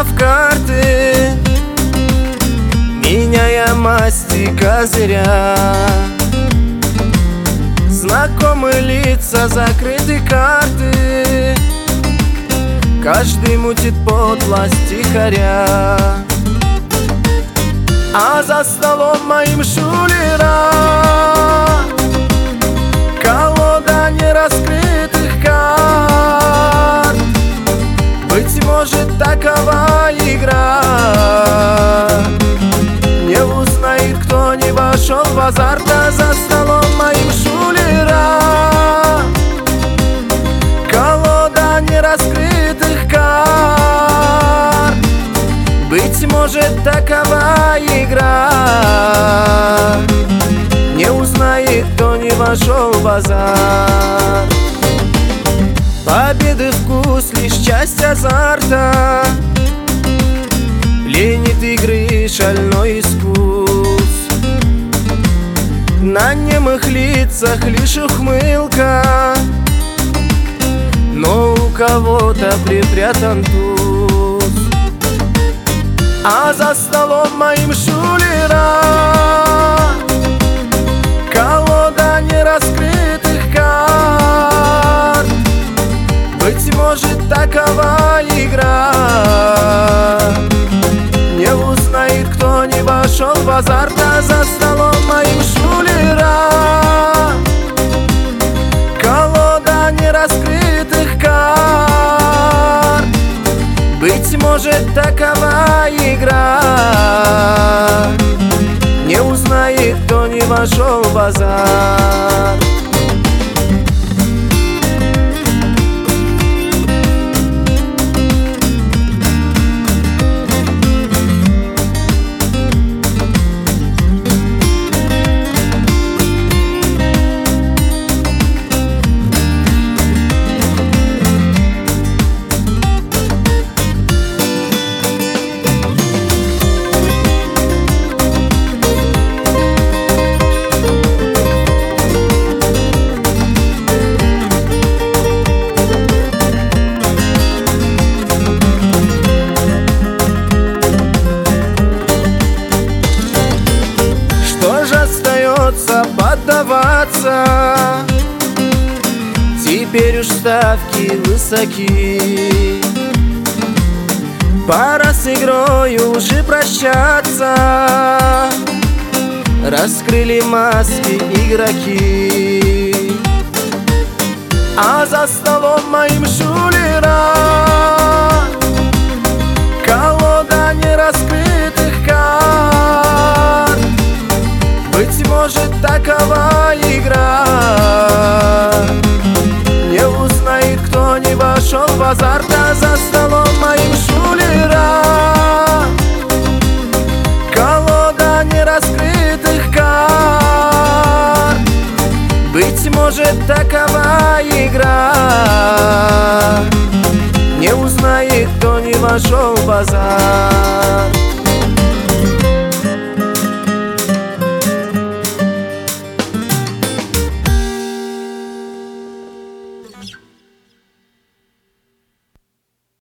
игра в карты, меняя масти козыря. Знакомые лица, закрыты карты, каждый мутит подлость тихоря. А за столом моим шулера колода нераскрытых карт. Быть может, такова игра, не узнает, кто не вошел в азарт. А за столом моим шулера колода нераскрытых карт. Быть может, такова игра, не узнает, кто не вошел в азарт. Победы вкус лишь часть азарта, пленит игры шальной искус. На немых лицах лишь ухмылка, но у кого-то припрятан туз. А за столом моим шулера колода нераскрытых карт. Быть может, такова игра, не узнает, кто не вошел в азарт. А за столом моим шулера колода нераскрытых карт. Быть может, такова игра, не узнает, кто не вошел в азарт. Поддаваться, теперь уж ставки высоки. Пора с игрой уже прощаться, раскрыли маски игроки. А за столом моим шулера колода нераскрытых карт. Быть может, такова игра, не узнает, кто не вошел в азарт. А за столом моим шулера колода нераскрытых карт. Быть может, такова игра, не узнает, кто не вошел в азарт.